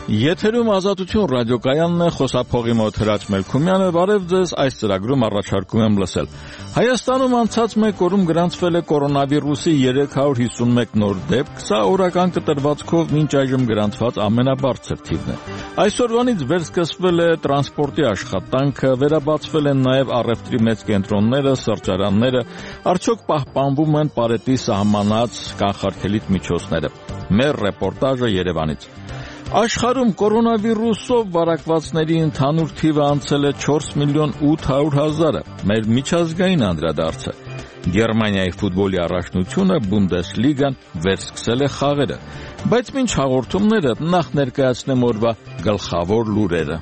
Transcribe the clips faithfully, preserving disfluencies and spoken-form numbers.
Եթերում Ազատություն ռադիոկայանն է, խոսափողի մոտ Հրաչ Մելքումյանը, բարև ձեզ, այս ծրագրում առաջարկում եմ լսել։ Հայաստանում անցած մեկ օրում գրանցվել է կորոնավիրուսի երեք հարյուր հիսունմեկ նոր դեպք, սա օրական կտրվածքով մինչ այժմ գրանցված ամենաբարձր թիվն է։ Այսօրվանից վերսկսվել է տրանսպորտի աշխատանքը, վերաբացվել են նաև առևտրի մեծ կենտրոնները, սրճարանները, արդյոք պահպանվում են պարետի սահմանած կանխարգելիչ միջոցները։ Մեր ռեպորտաժը Երևանից։ Աշխարհում կորոնավիրուսով վարակվածների ընդհանուր թիվը անցել է չորս միլիոն ութ հարյուր հազարը, մեր միջազգային անդրադարձը։ Գերմանիայի ֆուտբոլի առաջնությունը Բունդեսլիգան վերսկսել է խաղերը, բայց մինչ հաղորդումները նախ ներկայացնեմ օրվա գլխավոր լուրերը։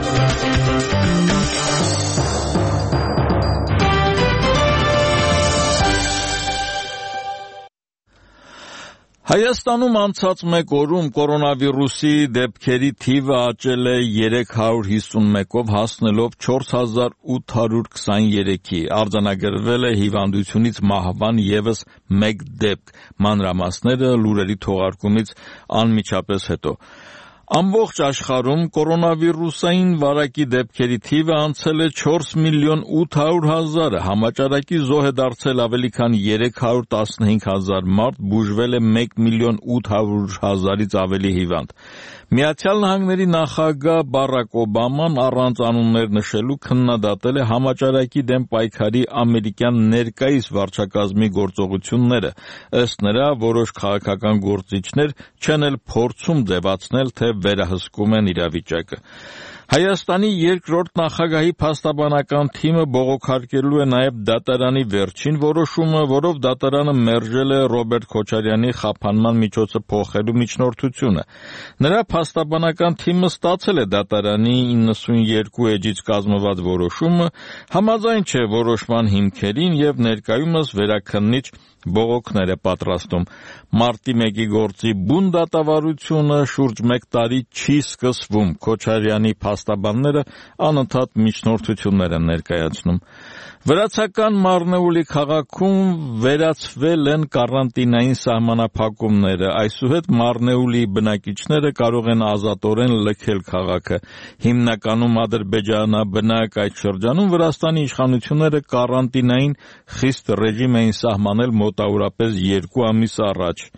Հայաստանում անցած մեկ օրում կորոնավիրուսի դեպքերի թիվը աճել է երեք հարյուր հիսունմեկով, հասնելով չորս հազար ութ հարյուր քսաներեքի, արձանագրվել է հիվանդությունից մահվան ևս մեկ դեպք, մանրամասները լուրերի թողարկումից անմիջապես հետո։ Ամբողջ աշխարհում կորոնավիրուսային վարակի դեպքերի թիվը անցել է չորս միլիոն ութ հարյուր հազարը, համաճարակի զոհ է դարձել ավելի քան երեք հարյուր տասնհինգ հազար մարդ, բուժվել է մեկ միլիոն ութ հարյուր հազարից ավելի հիվանդ։ Միացյալ Նահանգների նախագահ Բարակ Օբաման առանց անուններ նշելու քննադատել է համաճարակի դեմ պայքարի ամերիկյան ներկայիս վարչակազմի գործողությունները։ Ըստ նրա, որոշ քաղաքական գործիչներ չեն էլ փորձում ձևացնել, թե վերահսկում են իրավիճակը։ Հայաստանի երկրորդ նախագահի փաստաբանական թիմը բողոքարկելու է նաև դատարանի վերջին որոշումը, որով դատարանը մերժել է Ռոբերտ Քոչարյանի խափանման միջոցը փոխելու միջնորդությունը։ Նրա փաստաբանական թիմը ստացել է դատարանի իննսունյոթ էջից կազմված որոշումը, համաձայն չէ որոշման հիմքերին եւ ներկայումս վերաքննիչ բողոքներ է պատրաստում։ Մարտի մեկի գործի բուն դատավարությունը շուրջ մեկ տարի չի սկսվում։ Քոչարյանի փաստաբանները անընդհատ միջնորդություններ են ներկայացնում։ Վրացական Մարնեուլի քաղաքում վերացվել են կարանտինային սահմանափակումները։ Այսուհետ Մարնեուլի բնակիչները կարող են ազատորեն լքել քաղաքը։ Հիմնականում ադրբեջանաբնակ այդ շրջանում Վրաստանի իշխանությունները կարանտինային խիստ ռեժիմ էին սահմանել մոտավորապես երկու ամիս առաջ։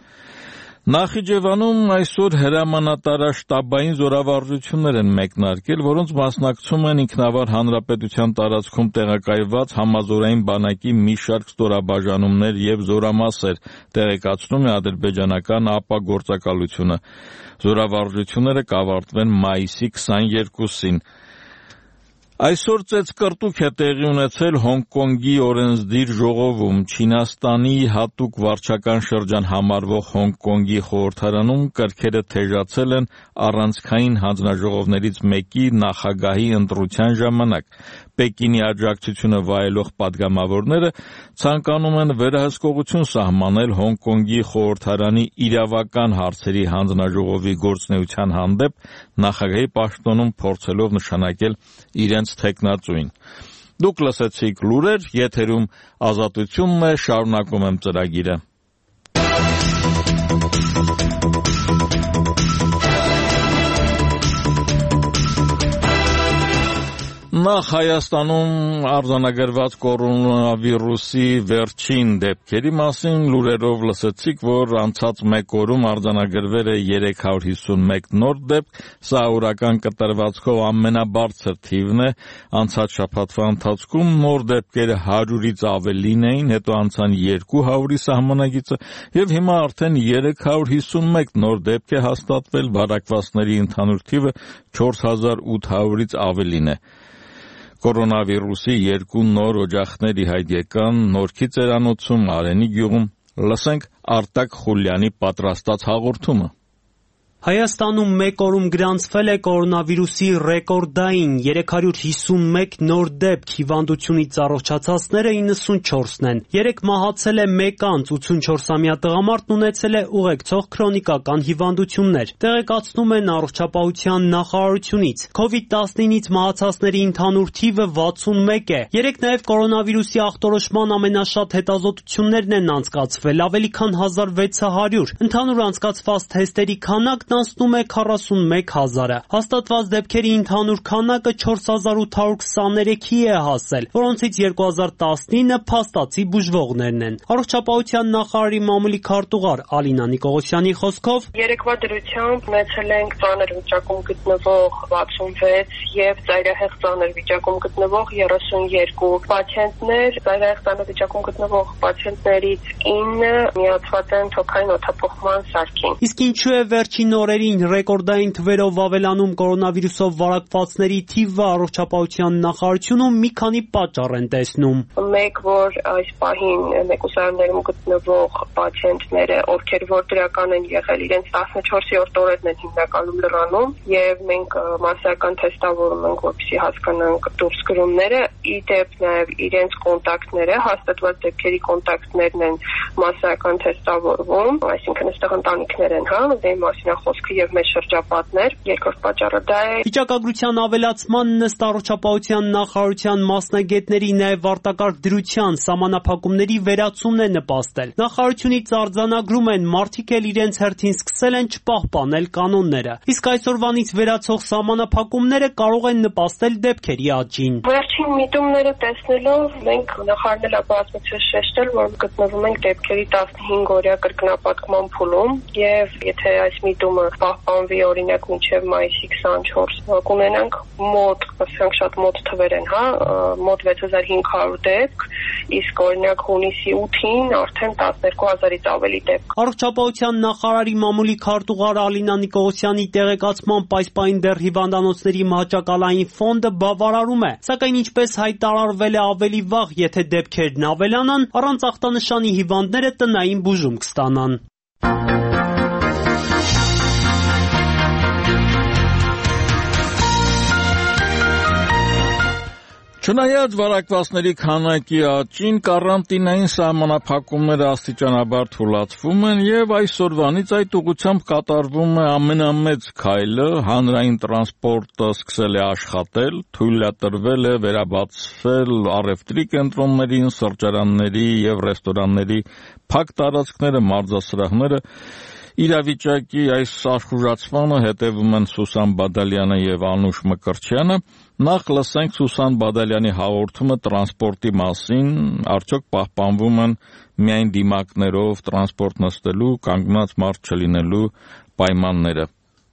Նախիջևանում այսօր հրամանատարաշտաբային զորավարժություններ են մեկնարկել, որոնց մասնակցում են ինքնավար հանրապետության տարածքում տեղակայված համազորային բանակի մի շարք ստորաբաժանումներ եւ զորամասեր, տեղեկացնում է ադրբեջանական ԱՊԱ գործակալությունը։ Զորավարժությունները կավարտվեն մայիսի քսաներկուսին։ Այսօր ծեծկռտուք է տեղի ունեցել Հոնկոնգի օրենսդիր ժողովում։ Չինաստանի հատուկ վարչական շրջան համարվող Հոնկոնգի խորհրդարանում կրքերը թեժացել են առանցքային հանձնաժողովներից մեկի նախագահի ընտրության ժամանակ։ Պեկինի աջակցությունը վայելող պատգամավորները ցանկանում են վերահսկողություն սահմանել Հոնկոնգի խորհրդարանի իրավական հարցերի հանձնաժողովի գործունեության հանդեպ, նախագահի պաշտոնում փորձելով նշանակել իրենց թեկնածուին։ Դուք լսեցիք լուրեր, եթերում Ազատությունն է, շարունակում եմ ծրագիրը։ Նախ Հայաստանում արձանագրված կորոնավիրուսի վերջին դեպքերի մասին լուրերով լսեցիք, որ անցած մեկ օրում արձանագրվել է երեք հարյուր հիսունմեկ նոր դեպք, սա օրական կտրվածքով ամենաբարձր թիվն է։ Անցած շաբաթվա ընթացքում նոր դեպքերը հարյուրից ավելին էին, հետո անցան երկու հարյուրի սահմանագիծը եւ հիմա արդեն երեք հարյուր հիսունմեկ նոր դեպք է հաստատվել, վարակվածների ընդհանուր թիվը չորս հազար ութ հարյուրից ավելին է։ Կորոնավիրուսի երկու նոր օջախներ ի հայտ եկան Նորքի ծերանոցում, Արենի գյուղում։ Լսենք Արտակ Խուլյանի պատրաստած հաղորդումը։ Հայաստանում մեկ օրում գրանցվել է կորոնավիրուսի ռեկորդային երեք հարյուր հիսունմեկ նոր դեպք, հիվանդությունից առողջացածները իննսունչորսն են։ Երեք մահացել է մեկ անց, ութսունչորսամյա տղամարդն ունեցել է ուղեկցող քրոնիկական հիվանդություններ։ Տեղեկացնում են առողջապահության նախարարությունից։ քովիդ տասնինից մահացածների ընդհանուր թիվը վաթսունմեկ է։ Երեք նաև կորոնավիրուսի ախտորոշման ամենաշատ հետազոտություններն են անցկացվել, ավելի քան հազար վեց հարյուր։ Ընդհանուր անցկացված թեստերի քանակն մեկնանցնում է քառասունմեկ հազարը։ Հաստատված դեպքերի ընդհանուր քանակը չորս հազար ութ հարյուր քսաներեքի է հասել, որոնցից երկու հազար տասնինը փաստացի բուժվողներն են։ Առողջապահության նախարարի մամուլի քարտուղար Ալինա Նիկողոսյանի խոսքով երեկվա դրությամբ ունեցել ենք ծանր վիճակում գտնվող վաթսունվեց եւ ծայրահեղ ծանր վիճակում գտնվող երեսունյոթ պացիենտներ, ծայրահեղ ծանր վիճակում գտնվող պացիենտներից ինը միացված են թոքային օդափոխման սարքին։ Իսկ ինչու է վերջին օրերին ռեկորդային թվերով ավելանում կորոնավիրուսով վարակվածների թիվը, առողջապահության նախարարությունում մի քանի պատճառ են տեսնում։ Մեկ, որ այս պահին մեկուսարաններում գտնվող պացիենտները, ովքեր որ դրական են եղել, իրենց տասնչորսերորդ օրերն են հիմնականում լրանում եւ մենք մասսայական թեստավորում ենք, որպեսզի հասկանանք դուրսգրումները, ի դեպ նաեւ իրենց կոնտակտները, հաստատված դեպքերի կոնտակտներն են մասսայական թեստավորվում, այսինքն այստեղ ընտանիքներ են, հա, դե մասին է խոսքը եւ մեր շրջապատներ։ Երկրորդ պատճառը դա է։ Վիճակագրության ավելացման ըստ առողջապահության նախարարության մասնագետների նաեւ արտակարգ դրության սահմանափակումների վերացումն է նպաստել։ Նախարարությունից արձանագրում են մարդիկ էլ իրենց հերթին սկսել են չպահպանել կանոնները։ Իսկ այսօրվանից վերացող սահմանափակումները կարող են նպաստել դեպքերի աճին։ Վերջին միտումները տեսնելով մենք նախարարն էլ ապացուցել շեշտել, որ գտնվում ենք դեպքերի տասնհինգ օրյա կրկնապատկման փուլում եւ եթե այս միտումը պահպանվի օրինակ մինչեւ մայիսի քսանչորսը կունենանք մոտ, ասենք շատ մոտ թվեր են, հա, մոտ վեց հազար հինգ հարյուր դեպք, իսկ օրինակ հունիսի ութին արդեն տասներկու հազարից ավելի դեպք։ Առողջապահության նախարարի մամուլի քարտուղար Ալինա Նիկողոսյանի տեղեկացմամբ այս պահին դեռ հիվանդանոցների մահճակալային ֆոնդը բավարարում է, սակայն ինչպես հայտարարվել է ավելի վաղ, եթե դեպքերն ավելանան, առանց ախտանշանի հիվանդները տնային բուժում կստանան։ Չնայած վարակվածների քանակի աճին, կարանտինային սահմանափակումները աստիճանաբար թուլացվում են եւ այսօրվանից այդ ուղղությամբ կատարվում է ամենամեծ քայլը, հանրային տրանսպորտը սկսել է աշխատել, թույլատրվել է վերաբացվել առևտրի կենտրոններին, սրճարանների եւ ռեստորանների փակ տարածքները, մարզասրահները։ Իրավիճակի այս աշխուժացմանը հետևում են Սուսան Բադալյանը եւ Անուշ Մկրտչյանը։ Նախ լսենք Սուսան Բադալյանի հաղորդումը տրանսպորտի մասին, արդյոք պահպանվում են միայն դիմակներով տրանսպորտ նստելու, կանգնած մարդ չլինելու պայմանները։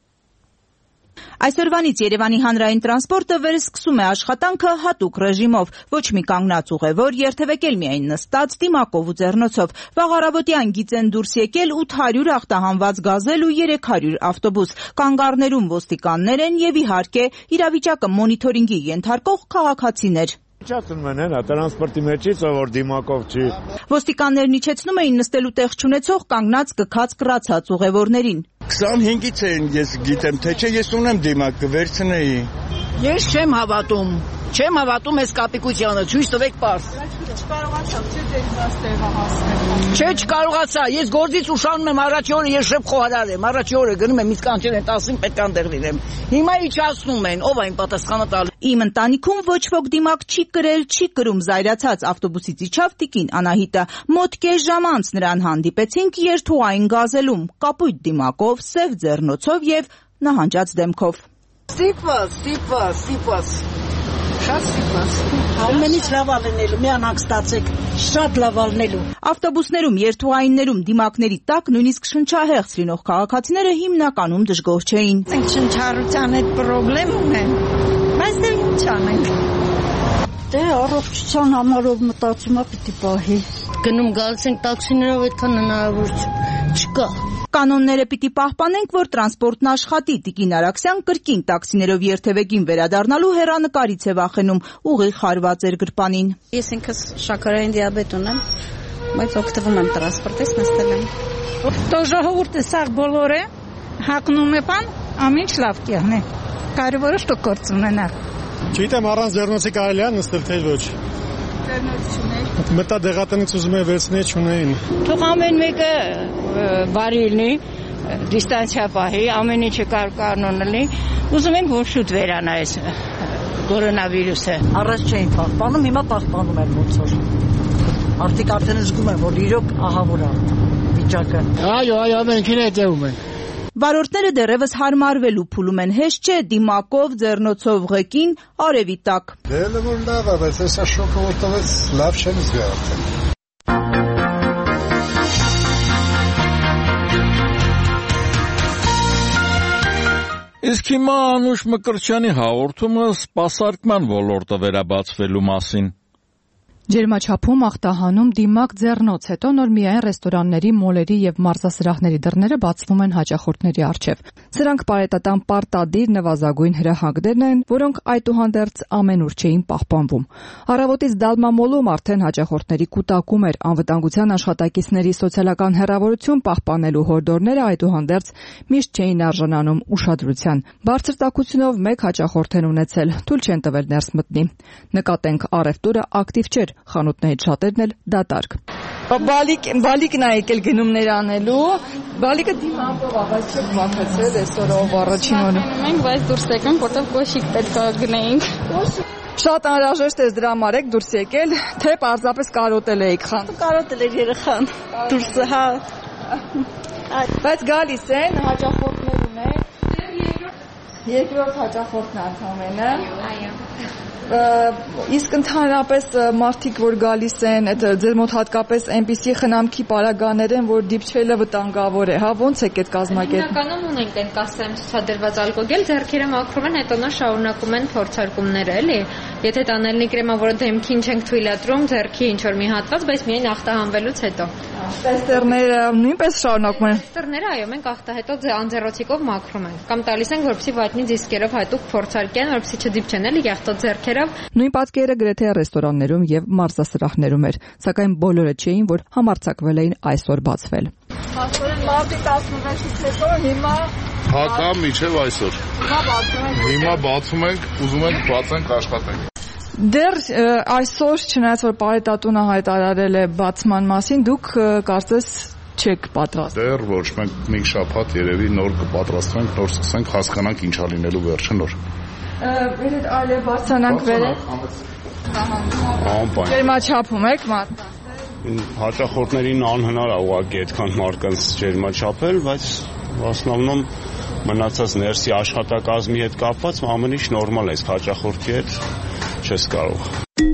Այսօրվանից Երևանի հանրային տրանսպորտը վերսկսում է աշխատանքը հատուկ ռեժիմով, ոչ մի կանգնած ուղևոր երթևեկել միայն նստած, դիմակով ու ձեռնոցով։ Վաղ առավոտյան գիծ են դուրս եկել ութ հարյուր ախտահանված գազել ու երեք հարյուր ավտոբուս։ Կանգառներում ոստիկաններ են եւ իհարկե իրավիճակը մոնիթորինգի ենթարկող քաղաքացիներ։ Իջացնում են հենա տրանսպորտի մեջից, որ դիմակով չի։ Ոստիկաններն իջեցնում էին նստելու տեղ չունեցող կանգնած կքած կռացած ուղևորներին։ քսանհինգից են, ես գիտեմ, թե չէ, ես ունեմ դիմակ, կվերցնեի։ Ես չեմ հավատում, չեմ հավատում այս կապիկությանը, ցույց տվեք պարզ։ Չկարողացա, չէ՞ դեր դաս տեղը հասնել։ Չէ, չկարողացա, ես գործից ուշանում եմ առաջի օրը, ես շեփ խոհարար եմ, առաջի օրը գնում եմ, իսկ անջեր են տասին պետք է դեղ լինեմ։ Հիմա իջացնում են, ով այն պատասխանը տալու։ Իմ ընտանիքում ոչ ոք դիմակ չի կրել, չի կրում զայրացած ավտոբուսից իջավ տիկին Անահիտը։ Մոտ կես ժամ անց նրան հանդիպեցինք երթուղային գազելում, կապույտ դիմակով, սև ձեռնոցով եւ նահանջած դեմքով։ Ստիպված, ստիպված, ստիպված։ Շատ ստիպված։ Ամենից լավ ալնելու, միանանք ստացեք, շատ լավ ալնելու։ Ավտոբուսներում, երթուղայիններում դիմակների տակ նույնիսկ շնչահեղձ լինող քաղաքացիները հիմնականում դժգոհ չէին։ Մենք շնչառության հետ խնդրեմ ունենք, բայց դե ինչ անենք։ Դե առողջության համարով մտածում եմ պիտի պահի։ Գնում գալիս ենք տաքսիներով, այդքան հնարավորություն չկա։ Կանոնները պիտի պահպանենք, որ տրանսպորտն աշխատի։ Տիկին Արաքսյան կրկին տաքսիներով երթևեկին վերադառնալու հեռանկարից է վախենում, ուղիղ խարված էր գրպանին։ Ես ինքս շաքարային դիաբետ ունեմ, բայց օգտվում եմ տրանսպորտից, նստել եմ։ Տո ժողովուրդը սաղ բոլորը հակնում է բան, ամինչ լավ կյանե։ Կարևորը շտո գործ ունենալ։ Չգիտեմ, առանց ձեռնոցի կարելի է նստել թե ոչ։ Ձեռնոց չունեք։ Մտա դեղատնից ուզում է վերցնել չունեին։ Թող ամեն մեկը բարի լինի, դիստանցիա պահի, ամեն ինչը կանոն լինի։ Ուզում ենք որ շուտ վերանա այս կորոնավիրուսը։ Առաջ չէին պահպանում, հիմա պահպանում են ոնց որ։ Արդիկ արդեն զգում են, որ իրոք ահավոր է վիճակը։ Այո, այո, ամենքին հետևում են։ Վարորդները դեռևս հարմարվելու փուլում են, հեշտ չէ դիմակով, ձեռնոցով ղեկին, արևի տակ։ Դե որ լավ է, բայց այսա շոկը որ տվեց, լավ չեմ զգա արդեն։ Իսկ հիմա Անուշ Մկրտչյանի հաղորդումը սպասարկման ոլորտը վերաբացվելու մասին։ Ջերմաչափում ախտահանում դիմակ ձեռնոց, հետո նոր միայն ռեստորանների, մոլերի եւ մարզասրահների դռները բացվում են հաճախորդների առջև։ Սրանք պարետատան պարտադիր նվազագույն հրահանգներն են, որոնք այդուհանդերձ ամենուր չէին պահպանվում։ Առավոտից Դալմամոլում արդեն հաճախորդների կուտակում էր, անվտանգության աշխատակիցների սոցիալական հեռավորություն պահպանելու հորդորները այդուհանդերձ միշտ չէին արժանանում ուշադրության։ Բարձր տաքությունով մեկ հաճախորդ են ունեցել, թույլ չեն տվել ներս մտնի։ Նկատենք առևտուրը ակտիվ չէր, խանութներից շատերն էլ դատարկ։ Բալիկ բալիկն է եկել գնումներ անելու, բալիկը դիմակով ավազ չէ վախեցել այսօրով առաջին օրը։ Մենք բայց դուրս եկանք, որտեղ կոշիկ պետք է գնայինք։ Շատ անհրաժեշտ է դրա համար եք դուրս եկել, թե պարզապես կարոտել եք խան։ Կարոտել էր երեխան։ Դուրսը, հա։ Բայց գալիս են, հաճախորդներ ունեն։ Երկրորդ հաճախորդն անդամենը։ Այո։ Իսկ ընդհանրապես մարդիկ, որ գալիս են, այդ ձեր մոտ հատկապես այնպիսի խնամքի պարագաներ են, որ դիպչելը վտանգավոր է, հա, ոնց եք այդ կազմակերպ։ Հիմնականում ունենք այն կասեմ ցուցադրված ալկոգել, ձեռքերը մաքրում են, հետո նա շարունակում են փորձարկումները, էլի։ Եթե տանելնի կրեմա, որը դեմքին չենք թույլատրում, ձեռքի ինչ որ մի հատված, բայց միայն ախտահանվելուց հետո։ Տեստերները նույնպես շարունակում են։ Տեստերները, այո, մենք ախտա հետո անձեռոցիկով մաքրում ենք։ Կամ տալիս ենք, որպեսզի վատնի դիսկերով հատուկ փորձարկեն, որպեսզի չդիպչեն, էլի եղտոտ ձեռքերով։ Նույն պատկերը գրեթե ռեստորաններում եւ մարզասրահներում էր, սակայն բոլորը չէին, որ համարձակվել էին այսօր բացվել։ Այսօր մարտի տասնվեցից հետո հիմա հակա միջև այսօր։ Հիմա բացում ենք, ուզում ենք բացենք, աշխատենք։ Դեռ այսօր չնայած որ պարետատունը հայտարարել է բացման մասին, դուք կարծես չեք պատրաստ։ Դեռ ոչ, մենք մի շաբաթ երևի նոր կպատրաստվենք, նոր սկսենք, հասկանանք ինչա լինելու վերջը նոր։ Վերդ այլև բարձրանանք վերդ։ Ջերմաչափում եք մարդկանց։ Հաճախորդներին անհնար է ուղղակի այդքան մարդկանց ջերմաչափել, բայց ասնավնում մնացած ներսի աշխատակազմի հետ կապված ամեն ինչ նորմալ է, հաճախորդի հետ չես կարող։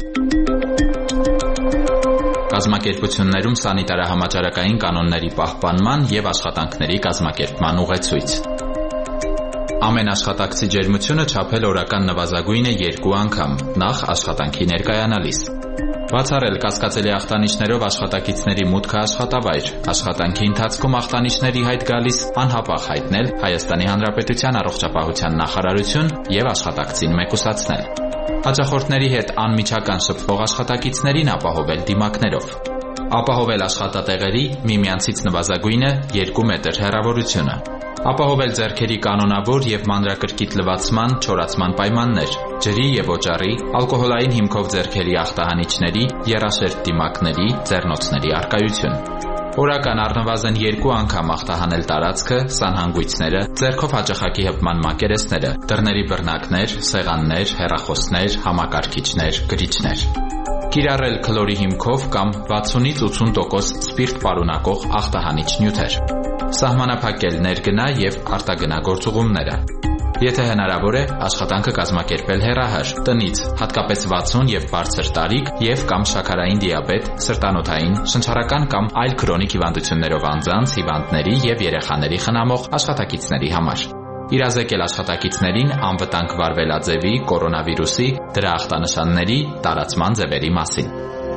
Կազմակերպություններում սանիտարահամաճարակային կանոնների պահպանման եւ աշխատանքների կազմակերպման ուղեցույց։ Ամեն աշխատակցի ջերմությունը չափել օրական նվազագույնը երկու անգամ, նախ աշխատանքի ներկայանալիս։ Բացառել կասկածելի ախտանիշներով աշխատակիցների մուտքը աշխատավայր, աշխատանքի ընթացքում ախտանիշների հայտ գալիս անհապաղ հայտնել Հայաստանի Հանրապետության առողջապահության նախարարություն եւ աշխատակցին մեկուսացնել։ Հաճախորդների հետ անմիջական շփվող աշխատակիցներին ապահովել դիմակներով։ Ապահովել աշխատատեղերի միմյանցից նվազագույնը երկու մետր հեռավորությունը։ Ապահովել ձեռքերի կանոնավոր եւ մանրակրկիտ լվացման, չորացման պայմաններ, ջրի եւ օճառի, ալկոհոլային հիմքով ձեռքերի ախտահանիչների, եռաշերտ դիմակների, ձեռնոցների առկայություն։ Օրական առնվազն երկու անգամ ախտահանել տարածքը, սանհանգույցները, ձեռքով հաճախակի հպման մակերեսները, դռների բռնակներ, սեղաններ, հեռախոսներ, համակարգիչներ, գրիչներ։ Կիրառել քլորի հիմքով կամ վաթսունից ութսուն տոկոս սպիրտ պարունակող ախտահանիչ նյութեր։ Սահմանափակել ներգնա եւ արտագնա գործուղումները։ Եթե հնարավոր է, աշխատանքը կազմակերպել հեռահար, տնից, հատկապես վաթսուն եւ բարձր տարիք եւ կամ շաքարային դիաբետ, սրտանոթային, շնչառական կամ այլ քրոնիկ հիվանդություններով անձանց, հիվանդների եւ երեխաների խնամող աշխատակիցների համար։ Իրազեկել աշխատակիցներին անվտանգ վարվելաձևի, կորոնավիրուսի, դրա ախտանշանների, տարածման ձևերի մասին։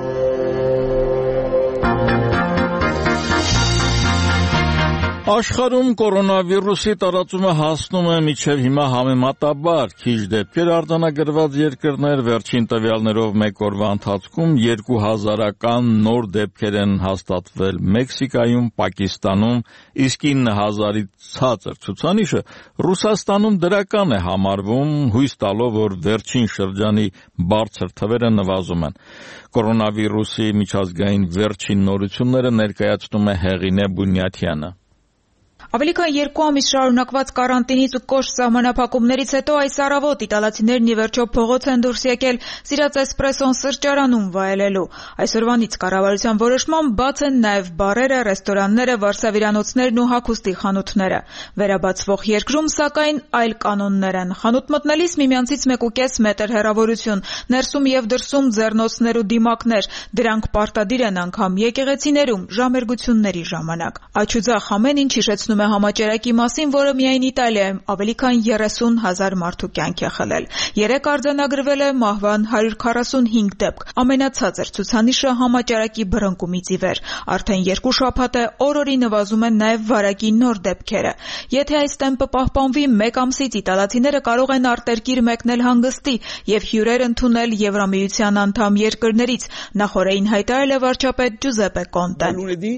Աշխարհում կորոնավիրուսի տարածումը հասնում է մինչև հիմա համեմատաբար քիչ դեպքեր արձանագրված երկրներ, վերջին տվյալներով մեկ օրվա ընթացքում երկու հազարական նոր դեպքեր են հաստատվել Մեքսիկայում, Պակիստանում, իսկ ինը հազարից ցածր ցուցանիշը Ռուսաստանում դրական է համարվում, հույս տալով, որ վերջին շրջանի բարձր թվերը նվազում են։ Կորոնավիրուսի միջազգային վերջին նորությունները ներկայացնում է Հեղինե Բունյաթյանը։ Ավելի քան երկու ամիս շարունակված կարանտինից ու կոշտ սահմանափակումներից հետո այս առավոտ իտալացիներն ի վերջո փողոց են դուրս եկել սիրած էսպրեսոն սրճարանում վայելելու։ Այսօրվանից կառավարության որոշմամբ բաց են նաև բարերը, ռեստորանները, վարսավիրանոցներն ու հագուստի խանութները։ Վերաբացվող երկրում, սակայն, այլ կանոններ են։ Խանութ մտնելիս միմյանցից մեկ ու կես մետր հեռավորություն, ներսում եւ դրսում ձեռնոցներ ու դիմակներ, դրանք պարտադիր են անգամ եկեղեցիներում ժամերգությունների ժամանակ։ Աչուձախ ամեն ինչ հիշեցնում է համաճարակի մասին, որը միայն Իտալիայում ավելի քան երեսուն հազար մարդու կյանք է խլել։ Երեկ արձանագրվել է մահվան հարյուր քառասունհինգ դեպք, ամենացածր ցուցանիշը համաճարակի բռնկումից ի վեր։ Արդեն երկու շաբաթ է օր-օրի նվազում են նաև վարակի նոր դեպքերը։ Եթե այս տեմպը պահպանվի, մեկ ամսից իտալացիները կարող են արտերկիր մեկնել հանգստի եւ հյուրեր ընդունել Եվրամիության անդամ երկրներից, նախորդին հայտարարել է վարչապետ Ջուզեպե Կոնտեն։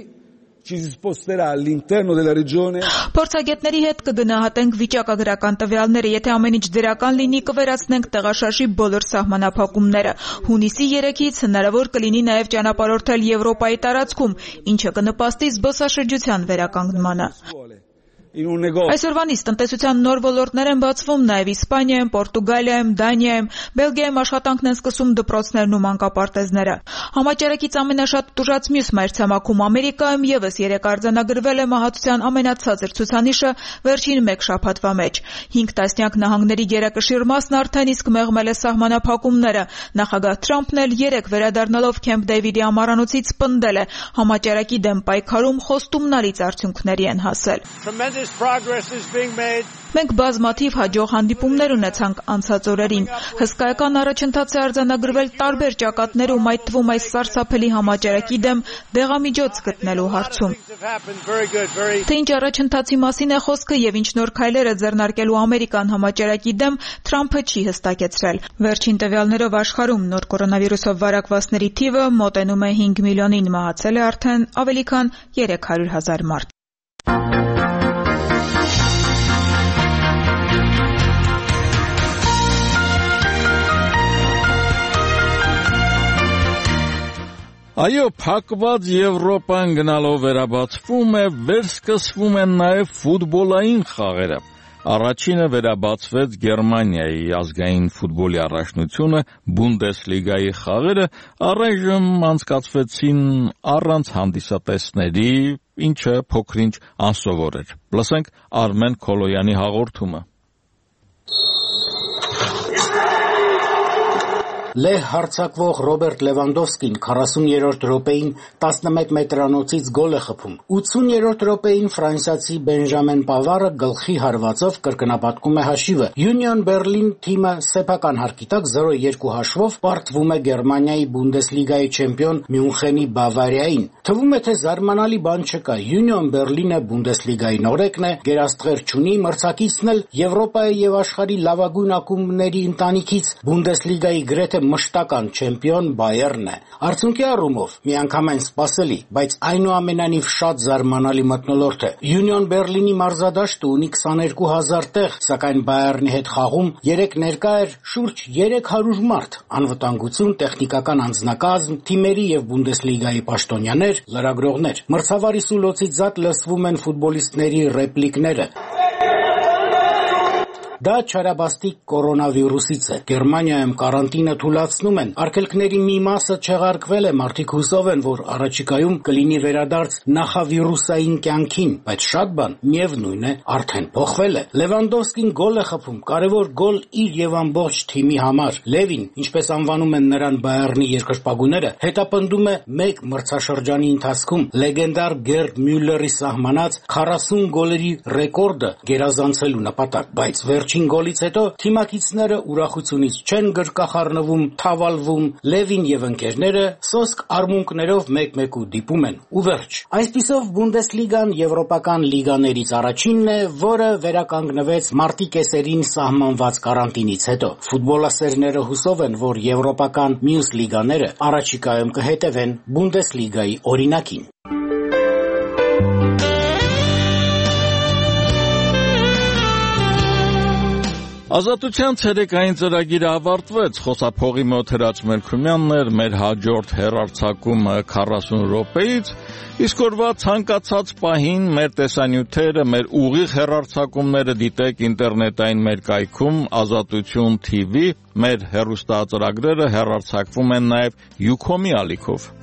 Փորձագետների հետ կգնահատենք վիճակագրական տվյալները, եթե ամեն ինչ դրական լինի, կվերացնենք տեղաշարժի բոլոր սահմանափակումները։ Հունիսի երեքից հնարավոր կլինի նաև ճանապարհորդել Եվրոպայի տարածքում, ինչը կնպաստի զբոսաշրջության վերականգնմանը։ Այսօրվանից տնտեսության նոր ոլորտներ են բացվում նաև Իսպանիայում, Պորտուգալիայում, Դանիայում, Բելգիայում աշխատանքն են սկսում դպրոցներն ու մանկապարտեզները։ Համաճարակից ամենաշատ տուժած մյուս մայրցամաքում Ամերիկայում եւս երեք արձանագրվել է մահացության ամենացածր ցուցանիշը վերջին մեկ շաբաթվա մեջ։ Հինգ տասնյակ նահանգների գերակշիռ մասն արդեն իսկ մեղմել է սահմանափակումները։ Նախագահ Թրամփն էլ երեք վերադառնալով Քեմփ Դեյվիդի ամառանոցից պնդել է, համաճարակի դեմ պայքարում խոստումնալից արդյունքների են հասել։ Մենք բազմաթիվ հաջող հանդիպումներ ունեցանք անցած օրերին։ Հսկայական առաջընթաց է արձանագրվել տարբեր ճակատներում, այդ թվում այս սարսափելի համաճարակի դեմ դեղամիջոց գտնելու հարցում։ Թե ինչ առաջընթացի մասին է խոսքը եւ ինչ նոր քայլեր է ձեռնարկելու Ամերիկան համաճարակի դեմ, Թրամփը չի հստակեցրել։ Վերջին տվյալներով աշխարհում նոր կորոնավիրուսով վարակվածների թիվը մոտենում է հինգ միլիոնին, մահացել է արդեն ավելի քան երեք հարյուր հազար մարդ։ Այո, փակված Եվրոպան գնալով վերաբացվում է, վերսկսվում են նաև ֆուտբոլային խաղերը։ Առաջինը վերաբացվեց Գերմանիայի ազգային ֆուտբոլի առաջնությունը, Բունդեսլիգայի խաղերը առայժմ անցկացվեցին առանց հանդիսատեսների, ինչը փոքրինչ անսովոր էր։ Լսենք Արմեն Քոլոյանի հաղորդումը։ Լեհ հարձակվող Ռոբերտ Լևանդովսկին քառասուներորդ րոպեին տասնմեկ մետրանոցից գոլ է խփում։ ութսուներորդ րոպեին ֆրանսիացի Բենժամեն Պավարը գլխի հարվածով կրկնապատկում է հաշիվը։ Union Berlin թիմը սեփական հարկի տակ զրո երկու հաշվով պարտվում է Գերմանիայի Բունդեսլիգայի չեմպիոն Մյունխենի Բավարիային։ Թվում է, թե զարմանալի բան չկա։ Union Berlin-ը Բունդեսլիգայի նորեկն է, գերաստղեր չունի, մրցակիցն էլ Եվրոպայի եւ աշխարհի լավագույն ակումբների ընտանիքից Բունդեսլիգայի գրեթե մշտական չեմպիոն Բայերն է։ Արդյունքի առումով միանգամայն սպասելի, բայց այնուամենայնիվ շատ զարմանալի մթնոլորտ է։ Union Berlin-ի մարզադաշտը ունի քսաներկու հազար տեղ, սակայն Բայերնի հետ խաղում երեք ներկա էր շուրջ երեք հարյուր մարդ։ Անվտանգություն, տեխնիկական անձնակազմ, թիմերի եւ Բունդեսլիգայի պաշտոնյաներ, լրագրողներ։ Մրցավարի սուլոցից զատ լսվում են ֆուտբոլիստների ռեպլիկները։ Դա չարաբաստիկ կորոնավիրուսից է։ Գերմանիայում կարանտինը թույլատնում են։ Արգելքների մի մասը չեղարկվել է, մարդիկ հուսով են, որ առաջիկայում կլինի վերադարձ նախավիրուսային կյանքին, բայց շատ բան միևնույն է արդեն փոխվել է։ Լևանդովսկին գոլ է խփում, կարևոր գոլ իր եւ ամբողջ թիմի համար։ Լևին, ինչպես անվանում են նրան Բայերնի երկրպագուները, հետապնդում է մեկ մրցաշրջանի ընթացքում լեգենդար Գերդ Մյուլլերի սահմանած քառասուն գոլերի ռեկորդը գերազանցելու նպատակ, բայց վերջին գոլից հետո թիմակիցները ուրախությունից չեն գրկախառնվում, թավալվում, Լևին եւ ընկերները սոսկ արմունկներով մեկ-մեկու դիպում են ու վերջ։ Այսպիսով Բունդեսլիգան եվրոպական լիգաներից առաջինն է, որը վերականգնվեց մարտի կեսերին սահմանված կարանտինից հետո։ Ֆուտբոլասերները հուսով են, որ եվրոպական մյուս լիգաները առաջիկայում կհետևեն Բունդեսլիգայի օրինակին։ Ազատության ցերեկային ծրագիրը ավարտվեց, խոսափողի մոտ Հրաչ Մելքումյանն էր, մեր հաջորդ հեռարձակումը քառասուն րոպեից, իսկ օրվա ցանկացած պահին մեր տեսանյութերը, մեր ուղիղ հեռարձակումները դիտեք ինտերնետային մեր կայքում Ազատություն թի վի, մեր հեռուստածրագրերը հեռարձակվում են նաև Յուքոմի ալիքով։